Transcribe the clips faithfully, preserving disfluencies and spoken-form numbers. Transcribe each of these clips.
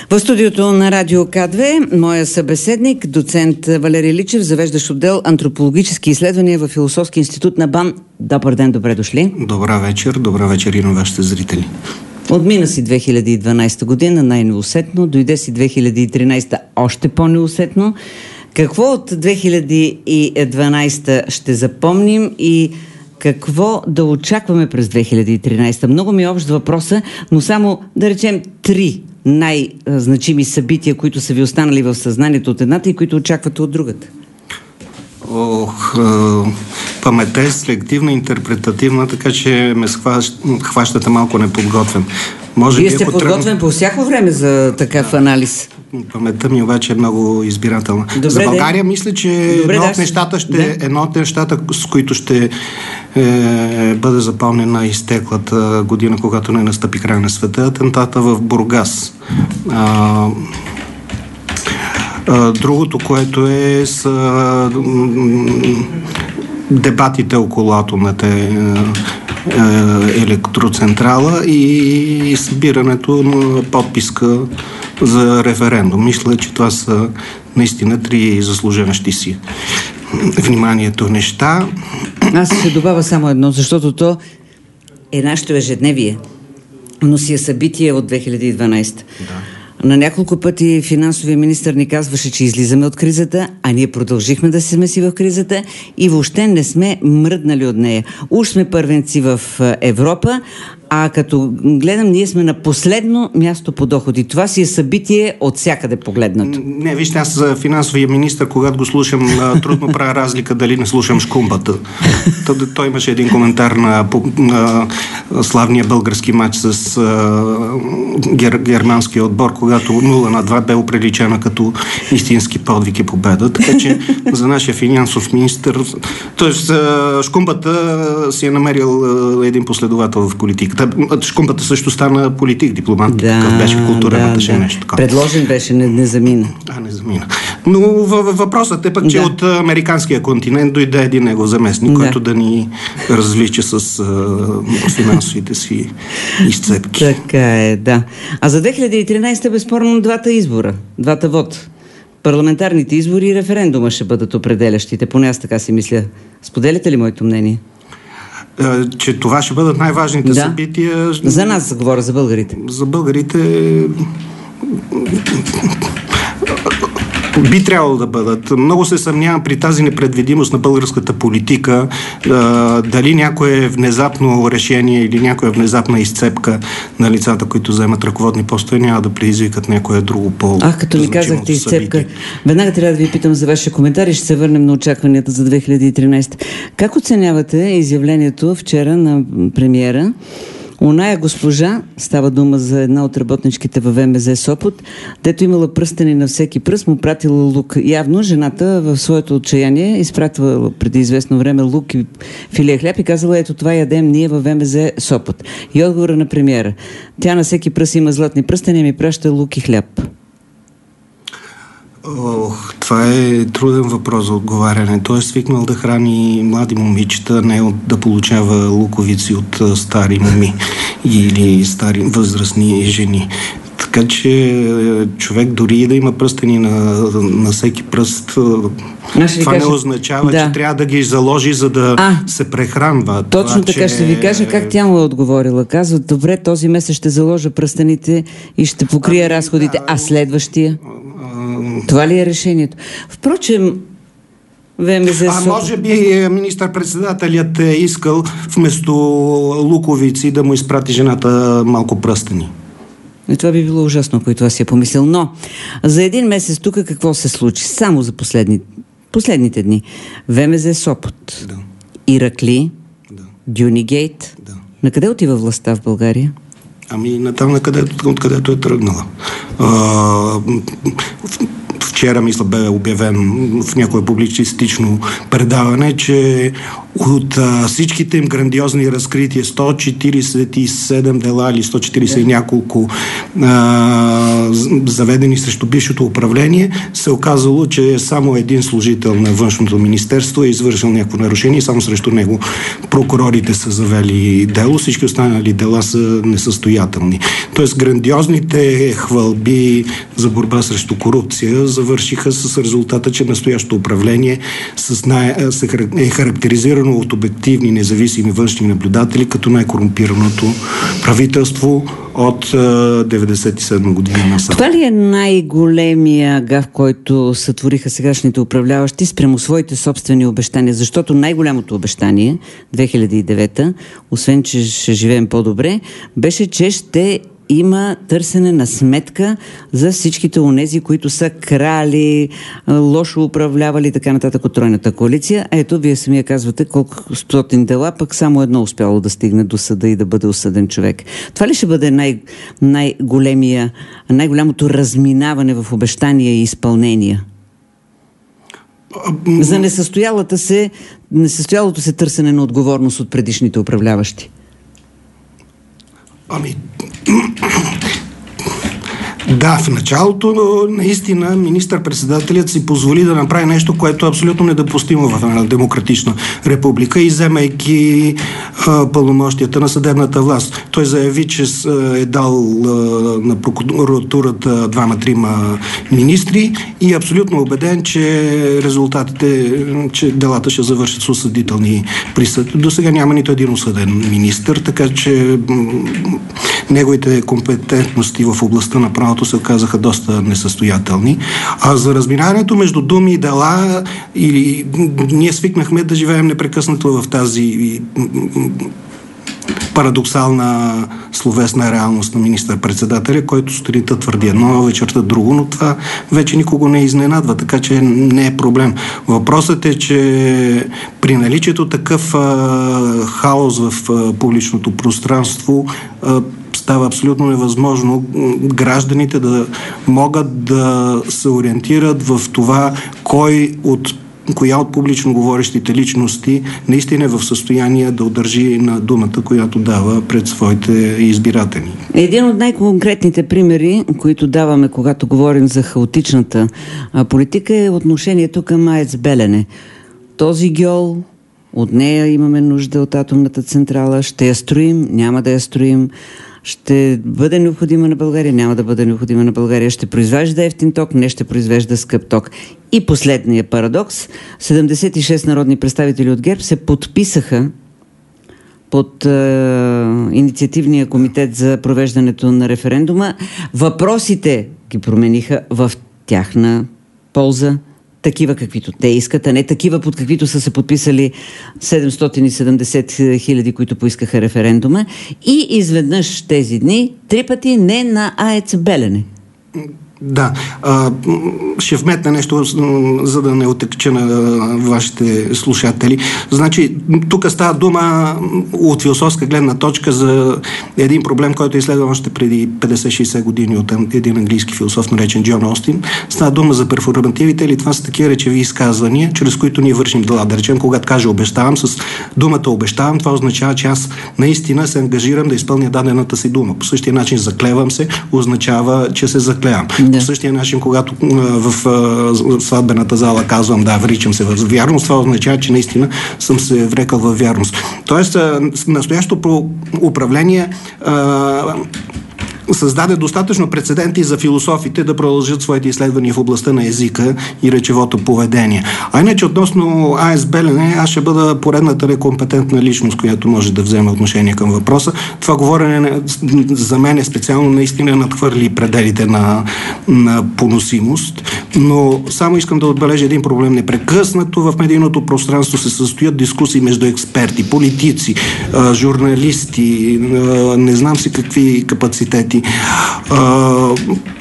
В студиото на Радио К две моя събеседник, доцент Валери Личев, завеждащ отдел антропологически изследвания в Философски институт на БАН. Добър ден, добре дошли. Добра вечер, добра вечер и на вашите зрители. Отмина си две хиляди и дванадесета година най-неусетно, дойде си две хиляди и тринадесета още по-неусетно. Какво от две хиляди и дванадесета ще запомним и какво да очакваме през две хиляди и тринадесета? Много ми е общ въпроса, но само да речем три най-значими събития, които са ви останали в съзнанието от едната и които очаквате от другата. Ох, паметта е селективна, интерпретативна, така че ме хващате малко неподготвен. Може Вие сте подготвен тръгна... по всяко време за такъв анализ. Паметта ми обаче е много избирателна. Добре, за България де. мисля, че Добре, едно, да, от нещата ще, да. едно от нещата, с които ще е, бъде запомнена изтеклата година, когато не настъпи край на света, атентата в Бургас. А, а, другото, което е с а, дебатите около атомната електроцентрала и събирането на подписка за референдум. Мисля, че това са наистина три заслужаващи си вниманието неща. Аз ще добавя само едно, защото то е нашето ежедневие, но си е събитие от две хиляди и дванадесета. Да. На няколко пъти финансовия министър ни казваше, че излизаме от кризата, а ние продължихме да сме си в кризата и въобще не сме мръднали от нея. Уж сме първенци в Европа, а като гледам, ние сме на последно място по доходи. Това си е събитие от всякъде погледнато. Не, вижте, аз за финансовия министър, когато го слушам, трудно правя разлика дали не слушам Шкумбата. Той имаше един коментар на, на славния български матч с гер, германския отбор, когато нула на два бе оприличена като истински подвиг и победа. Така че за нашия финансов министър, т.е. Шкумбата си е намерил един последовател в политика. Шкумбата също стана политик, дипломат, да, какъв беше в култура, да, да. Нещо такова. Предложен беше, не, не замина. А, не замина. Но въпросът е пък, че да. От американския континент дойде един негов заместник, да. Който да ни развлича с а, финансовите си изцепки. Така е, да. А за две хиляди и тринадесета безспорно двата избора, двата вод. Парламентарните избори и референдума ще бъдат определящите, поне аз така си мисля. Споделяте ли моето мнение? Че това ще бъдат най-важните да. събития. За нас говоря, за българите. За българите би трябвало да бъдат. Много се съмнявам при тази непредвидимост на българската политика, дали някое внезапно решение или някоя внезапна изцепка на лицата, които вземат ръководни постове, няма да предизвикат някое друго по. А, като ми казахте изцепка, веднага трябва да ви питам за вашия коментар и ще се върнем на очакванията за две хиляди и тринадесета. Как оценявате изявлението вчера на премиера? Оная госпожа, става дума за една от работничките във ВМЗ Сопот, дето имала пръстени на всеки пръст, му пратила лук. Явно жената в своето отчаяние изпратила преди известно време лук и филия хляб и казала, ето това ядем ние във ВМЗ Сопот. И отговора на премиера. Тя на всеки пръст има златни пръстени и ми праща лук и хляб. Ох, това е труден въпрос за отговаряне. Той е свикнал да храни млади момичета, не да получава луковици от стари моми или стари възрастни жени. Така че човек дори и да има пръстени на, на всеки пръст, това кажа, не означава, да. Че трябва да ги заложи, за да а, се прехранва. Точно това, така, че... ще ви кажа как тя му е отговорила. Казва, добре, този месец ще заложа пръстените и ще покрия а, разходите, да, а следващия? Това ли е решението? Впрочем, ВМЗ... А може би министър-председателят е искал вместо луковици да му изпрати жената малко пръстени. И това би било ужасно, ако и това си е помислил. Но за един месец тук какво се случи? Само за последни, последните дни. ВМЗ Сопот, да. Иракли, да. Дюнигейт. Да. На къде отива властта в България? Ами натам, на където, откъдето е тръгнала. А, вчера, мисля, бе обявен в някое публицистично предаване, че от а, всичките им грандиозни разкрития, сто четиридесет и седем дела или сто четиридесет и няколко а, заведени срещу бившето управление, се оказало, че само един служител на Външното министерство е извършил някакво нарушение и само срещу него прокурорите са завели дело, всички останали дела са несъстоятелни. Тоест грандиозните хвалби за борба срещу корупция завършиха с резултата, че настоящото управление с най- е характеризирано от обективни, независими външни наблюдатели като най-корумпираното правителство от деветдесет и седма година насам. Това ли е най-големия гаф, който сътвориха сегашните управляващи спрямо своите собствени обещания? Защото най-голямото обещание, две хиляди и девета, освен че ще живеем по-добре, беше, че ще има търсене на сметка за всичките онези, които са крали, лошо управлявали и така нататък от тройната коалиция. А ето, вие самия казвате колко стотин дела, пък само едно успяло да стигне до съда и да бъде осъден човек. Това ли ще бъде най- най-големия, най-голямото разминаване в обещания и изпълнения? За несъстоялата се, несъстоялото се търсене на отговорност от предишните управляващи. Ами, да, в началото наистина министър-председателят си позволи да направи нещо, което е абсолютно недопустимо в една демократична република, и вземайки а, пълномощията на съдебната власт. Той заяви, че е дал а, на прокуратурата двама-трима министри и е абсолютно убеден, че резултатите, че делата ще завършат с осъдителни присъди. До сега няма нито един осъден министър, така че м- неговите компетентности в областта на правото се оказаха доста несъстоятелни. А за разминаването между думи и дела, и ние свикнахме да живеем непрекъснато в тази парадоксална словесна реалност на министър-председателя, който сутринта твърди едно, вечерта друго, но това вече никого не изненадва, така че не е проблем. Въпросът е, че при наличието такъв а, хаос в а, публичното пространство а, става абсолютно невъзможно гражданите да могат да се ориентират в това кой от коя от публично говорещите личности наистина е в състояние да удържи на думата, която дава пред своите избиратели. Един от най-конкретните примери, които даваме, когато говорим за хаотичната политика, е отношението към АЕЦ Белене. Този гьол, от нея имаме нужда от атомната централа, ще я строим, няма да я строим, ще бъде необходима на България, няма да бъде необходима на България, ще произвежда ефтин ток, не ще произвежда скъп ток. И последния парадокс, седемдесет и шест народни представители от ГЕРБ се подписаха под е, инициативния комитет за провеждането на референдума. Въпросите ги промениха в тяхна полза, такива каквито те искат, а не такива, под каквито са се подписали седемстотин и седемдесет хиляди, които поискаха референдума. И изведнъж тези дни три пъти не на АЕЦ Белене. Да. А, ще вметна нещо, за да не отекча на вашите слушатели. Значи, тук става дума от философска гледна точка за един проблем, който е изследван още преди петдесет-шейсет години от един английски философ, наречен Джон Остин. Става дума за перформативите, или това са такива речеви изказвания, чрез които ние вършим дела. Да речем, когато кажа обещавам, с думата обещавам, това означава, че аз наистина се ангажирам да изпълня дадената си дума. По същия начин заклевам се, означава, че се заклевам. Да. По същия начин, когато в, в сватбената зала казвам да, вричам се в вярност, това означава, че наистина съм се врекал в вярност. Тоест, настоящото управление а, създаде достатъчно прецеденти за философите да продължат своите изследвания в областта на езика и речевото поведение. А иначе относно АЕЦ Белене, аз ще бъда поредната некомпетентна личност, която може да вземе отношение към въпроса. Това говорене за мен е специално наистина надхвърли пределите на, на поносимост, но само искам да отбележа един проблем. Непрекъснато в медийното пространство се състоят дискусии между експерти, политици, журналисти, не знам си какви капацитети. Uh,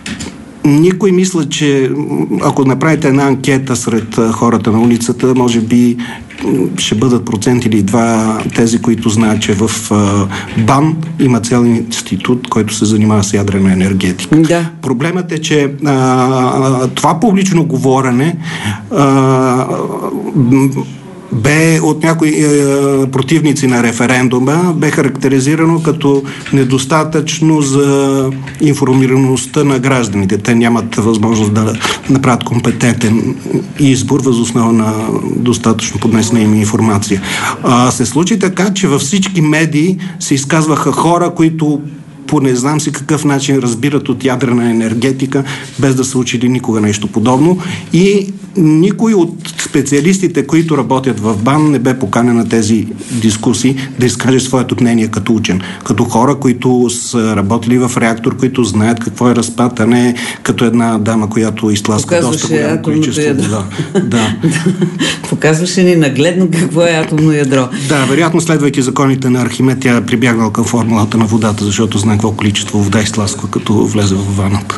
никой мисля, че ако направите една анкета сред хората на улицата, може би ще бъдат процент или два тези, които знаят, че в uh, БАН има цял институт, който се занимава с ядрена енергетика. Да. Проблемът е, че uh, това публично говорене uh, бе от някои е, противници на референдума, бе характеризирано като недостатъчно за информираността на гражданите. Те нямат възможност да направят компетентен избор въз основа на достатъчно поднесена им информация. А, се случи така, че във всички медии се изказваха хора, които по не знам си какъв начин разбират от ядрена енергетика, без да са учили никога нещо подобно. И никой от специалистите, които работят в БАН, не бе поканен на тези дискусии да изкаже своето мнение като учен. Като хора, които са работили в реактор, които знаят какво е разпад, а не като една дама, която изтласка доста голямо количество вода. Да. Показваше ни нагледно какво е атомно ядро. Да, вероятно, следвайки законите на Архимед, тя е прибягнала към формулата на водата, защото знае какво количество вода изтласква, като влезе в ваната.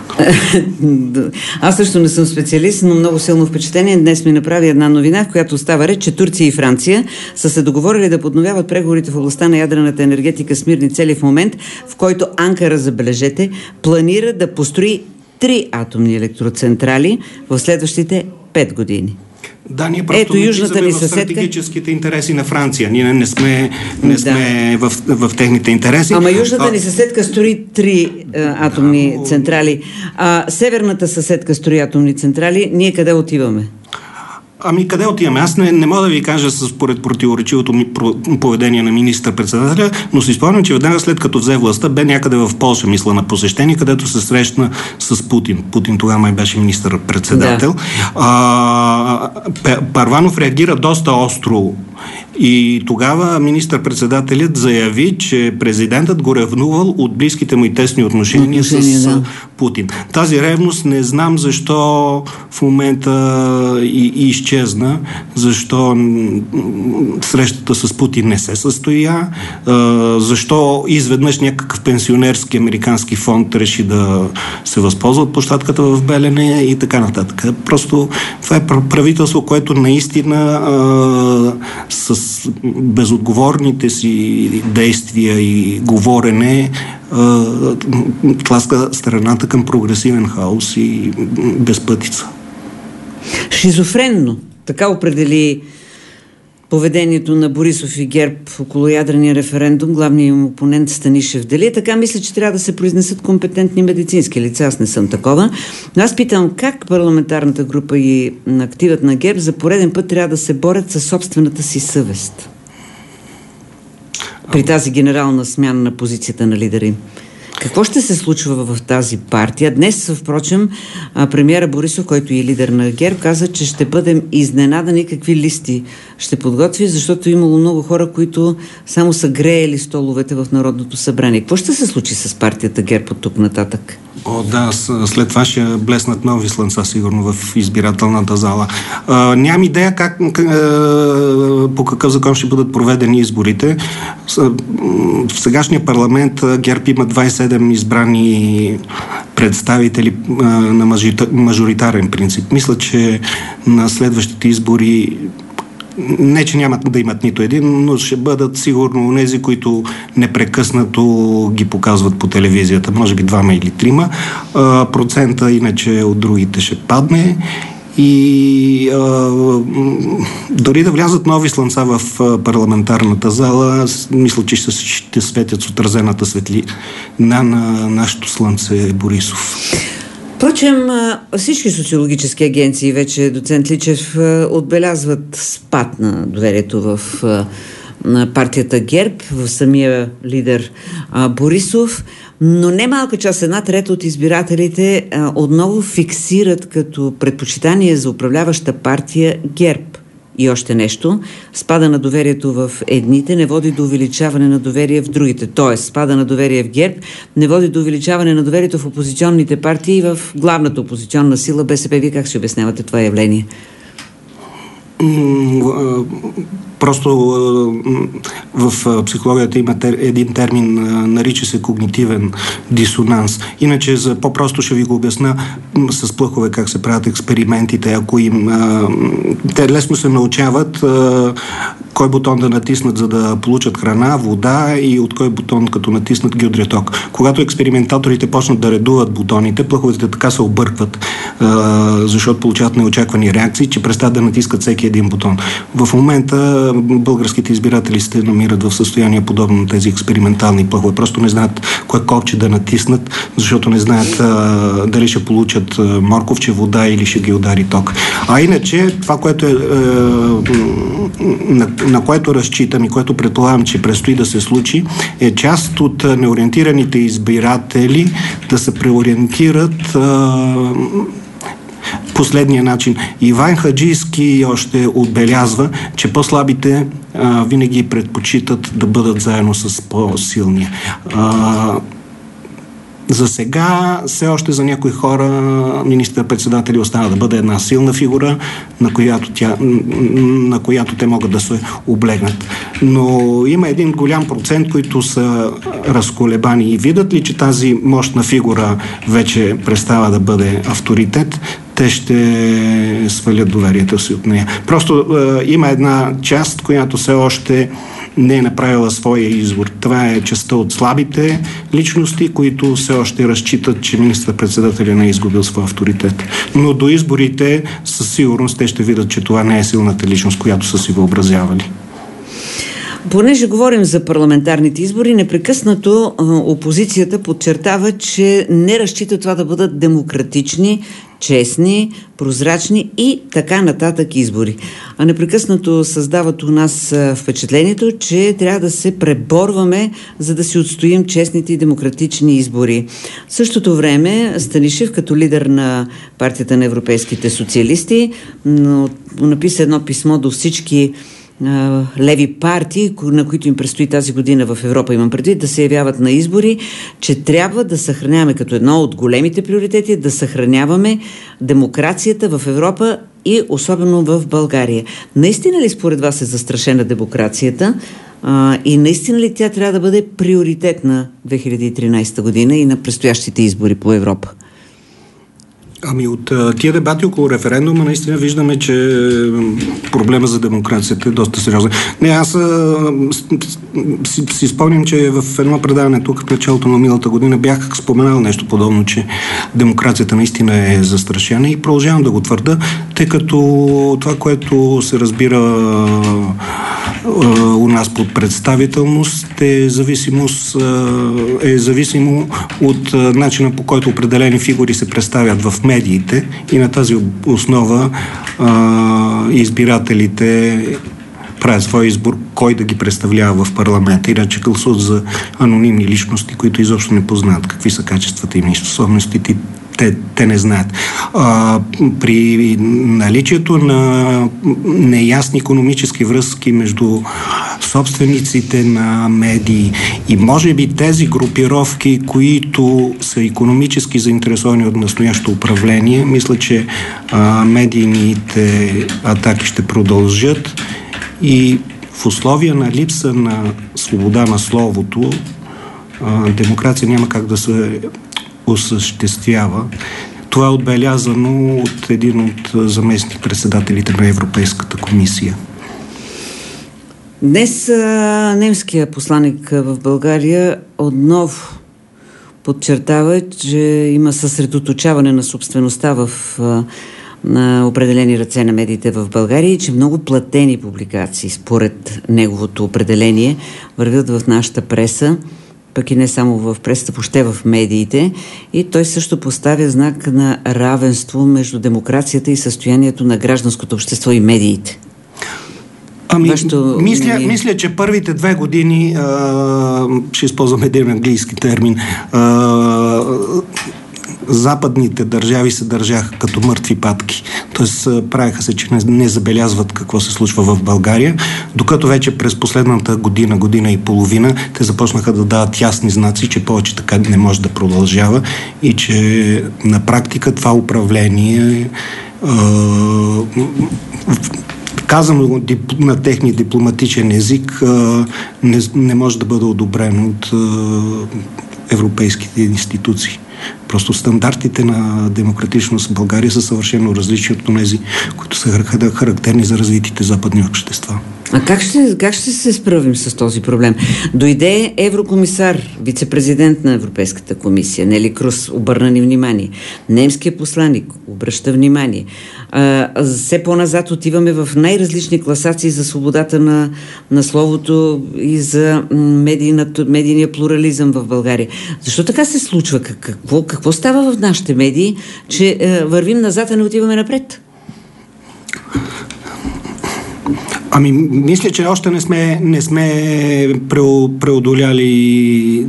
Аз също не съм специалист, но много силно впечатление. Днес ми направи една новина, в която става реч, че Турция и Франция са се договорили да подновяват преговорите в областта на ядрената енергетика с мирни цели в момент, в който Анкара, забележете, планира да построи три атомни електроцентрали в следващите пет години. Да, ние просто Ето, южната ни в съседка. Стратегическите интереси на Франция. Ние не сме, не сме да. в, в техните интереси. Ама южната а... ни съседка строи три а, атомни да, централи. А северната съседка строи атомни централи. Ние къде отиваме? Ами къде отиваме? Аз не, не мога да ви кажа според противоречивото ми поведение на министър-председателя, но си спомням, че веднага след като взе властта, бе някъде в Полша, мисля, на посещение, където се срещна с Путин. Путин тогава май беше министър-председател. Да. А, Първанов реагира доста остро и тогава министър-председателят заяви, че президентът го ревнувал от близките му и тесни отношения, отношения с да. Путин. Тази ревност не знам защо в момента и, и изчезна, защо срещата с Путин не се състоя, защо изведнъж някакъв пенсионерски американски фонд реши да се възползва от площадката в Белене и така нататък. Просто това е правителство, което наистина с безотговорните си действия и говорене тласка страната към прогресивен хаос и безпътица. Шизофренно, така определи поведението на Борисов и ГЕРБ около ядрения референдум, главният им опонент Станишев. Дали е така? Мисля, че трябва да се произнесат компетентни медицински лица. Аз не съм такова. Но аз питам, как парламентарната група и активът на ГЕРБ за пореден път трябва да се борят със собствената си съвест при тази генерална смяна на позицията на лидера им? Какво ще се случва в тази партия? Днес, впрочем, премиера Борисов, който е лидер на ГЕРБ, каза, че ще бъдем изненадани какви листи ще подготви, защото имало много хора, които само са греели столовете в Народното събрание. Какво ще се случи с партията ГЕРБ от тук нататък? О, да, след това ще блеснат нови слънца, сигурно, в избирателната зала. А, нямам идея как, по какъв закон ще бъдат проведени изборите. В сегашния парламент ГЕРБ има двайсет и седем избрани представители а, на мажоритарен принцип. Мисля, че на следващите избори не, че нямат да имат нито един, но ще бъдат сигурно тези, които непрекъснато ги показват по телевизията. Може би двама или трима. А, процента иначе от другите ще падне. И а, дори да влязат нови слънца в парламентарната зала, мисля, че ще, ще светят с отразената светлина на нашето слънце Борисов. Впрочем, всички социологически агенции, вече доцент Личев, отбелязват спад на доверието в на партията ГЕРБ, в самия лидер Борисов, но немалка част, една трета от избирателите отново фиксират като предпочитание за управляваща партия ГЕРБ. И още нещо, спада на доверието в едните не води до увеличаване на доверие в другите. Тоест, спада на доверие в ГЕРБ не води до увеличаване на доверието в опозиционните партии и в главната опозиционна сила БСП. Вие как ще обяснявате това явление? Просто в психологията има един термин, нарича се когнитивен дисонанс. Иначе за по-просто ще ви го обясна с плъхове как се правят експериментите. Ако им... Те лесно се научават кой бутон да натиснат, за да получат храна, вода и от кой бутон, като натиснат, ги удря ток. Когато експериментаторите почнат да редуват бутоните, плъховете така се объркват, защото получават неочаквани реакции, че престават да натискат всеки един бутон. В момента българските избиратели се намират в състояние подобно на тези експериментални плъхове. Просто не знаят кое копче да натиснат, защото не знаят а, дали ще получат а, морковче, вода или ще ги удари ток. А иначе, това, което е, е на, на което разчитам и което предполагам, че предстои да се случи, е част от неориентираните избиратели да се преориентират а, последния начин. Иван Хаджийски още отбелязва, че по-слабите а, винаги предпочитат да бъдат заедно с по-силния. А, за сега, все още за някои хора министър-председатели остава да бъде една силна фигура, на която, тя, на която те могат да се облегнат. Но има един голям процент, които са разколебани и видят ли, че тази мощна фигура вече престава да бъде авторитет, те ще свалят доверието си от нея. Просто е, има една част, която все още не е направила своя избор. Това е частта от слабите личности, които все още разчитат, че министър-председателя не е изгубил своя авторитет. Но до изборите със сигурност те ще видят, че това не е силната личност, която са си въобразявали. Понеже говорим за парламентарните избори, непрекъснато а, опозицията подчертава, че не разчита това да бъдат демократични, честни, прозрачни и така нататък избори. А непрекъснато създават у нас а, впечатлението, че трябва да се преборваме, за да си отстоим честните и демократични избори. В същото време Станишев, като лидер на партията на европейските социалисти, написа едно писмо до всички леви партии, на които им предстои тази година в Европа, имам предвид, да се явяват на избори, че трябва да съхраняваме като едно от големите приоритети, да съхраняваме демокрацията в Европа и особено в България. Наистина ли според вас е застрашена демокрацията а, и наистина ли тя трябва да бъде приоритет на две хиляди и тринадесета година и на предстоящите избори по Европа? Ами от тия дебати около референдума наистина виждаме, че проблема за демокрацията е доста сериозен. Не, аз а, си, си спомням, че в едно предаване тук в началото на миналата година бях споменал нещо подобно, че демокрацията наистина е застрашена и продължавам да го твърда, тъй като това, което се разбира а, у нас под представителност е, зависимост, а, е зависимо от а, начина, по който определени фигури се представят в медиите и на тази основа а, избирателите правят своя избор кой да ги представлява в парламента. Иначе гласуват за анонимни личности, които изобщо не познават какви са качествата им и способностите. Те, те не знаят. А, при наличието на неясни икономически връзки между собствениците на медии и може би тези групировки, които са икономически заинтересовани от настоящото управление, мисля, че а, медийните атаки ще продължат и в условия на липса на свобода на словото а, демокрация няма как да се осъществява. Това е отбелязано от един от заместник-председателите на Европейската комисия. Днес а, немския посланик в България отново подчертава, че има съсредоточаване на собствеността в а, на определени ръце на медиите в България и че много платени публикации, според неговото определение, вървят в нашата преса, пък и не само в пресата, въобще в медиите. И той също поставя знак на равенство между демокрацията и състоянието на гражданското общество и медиите. Ами, Вашето... мисля, мисля, че първите две години, а, ще използвам един английски термин, а, западните държави се държаха като мъртви патки. Тоест правеха се, че не, не забелязват какво се случва в България, докато вече през последната година, година и половина те започнаха да дават ясни знаци, че повече така не може да продължава и че на практика това управление е, казано на техния дипломатичен език, не, не може да бъде одобрено от европейските институции. Просто стандартите на демократичност в България са съвършено различни от тези, които са характерни за развитите западни общества. А как ще, как ще се справим с този проблем? Дойде еврокомисар, вице-президент на Европейската комисия, Нели Круз, обърна ни внимание. Немският посланик обръща внимание. А, все по-назад отиваме в най-различни класации за свободата на, на словото и за медийния плурализъм в България. Защо така се случва? Какво, какво става в нашите медии, че е, вървим назад, а не отиваме напред? Ами, мисля, че още не сме, не сме преодоляли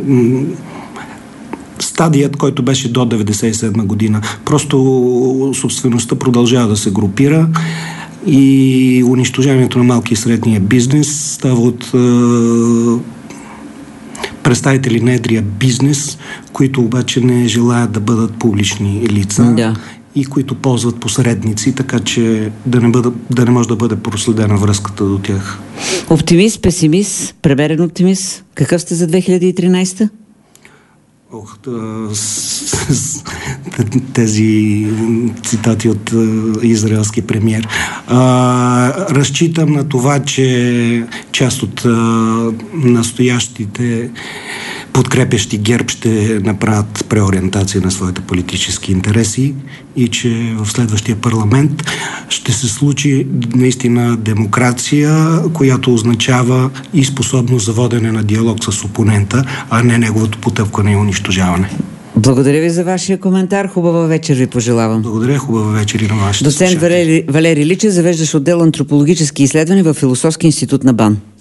стадият, който беше до деветдесет и седма година. Просто собствеността продължава да се групира и унищожаването на малки и средния бизнес става от е, представители на едрия бизнес, които обаче не желаят да бъдат публични лица. Да. И които ползват посредници, така че да не, бъда, да не може да бъде проследена връзката до тях. Оптимист, песимист, премерен оптимист. Какъв сте за две хиляди и тринадесета? Ох, с, с, тези цитати от израелски премиер. А, разчитам на това, че част от а, настоящите подкрепящи ГЕРБ ще направят преориентация на своите политически интереси и че в следващия парламент ще се случи наистина демокрация, която означава и способност за водене на диалог с опонента, а не неговото потъпкване и унищожаване. Благодаря ви за вашия коментар. Хубава вечер ви пожелавам. Благодаря, хубава вечер и на вашите Доцент Валери, Валери Личев, завеждащ отдел антропологически изследвания в Философски институт на БАН.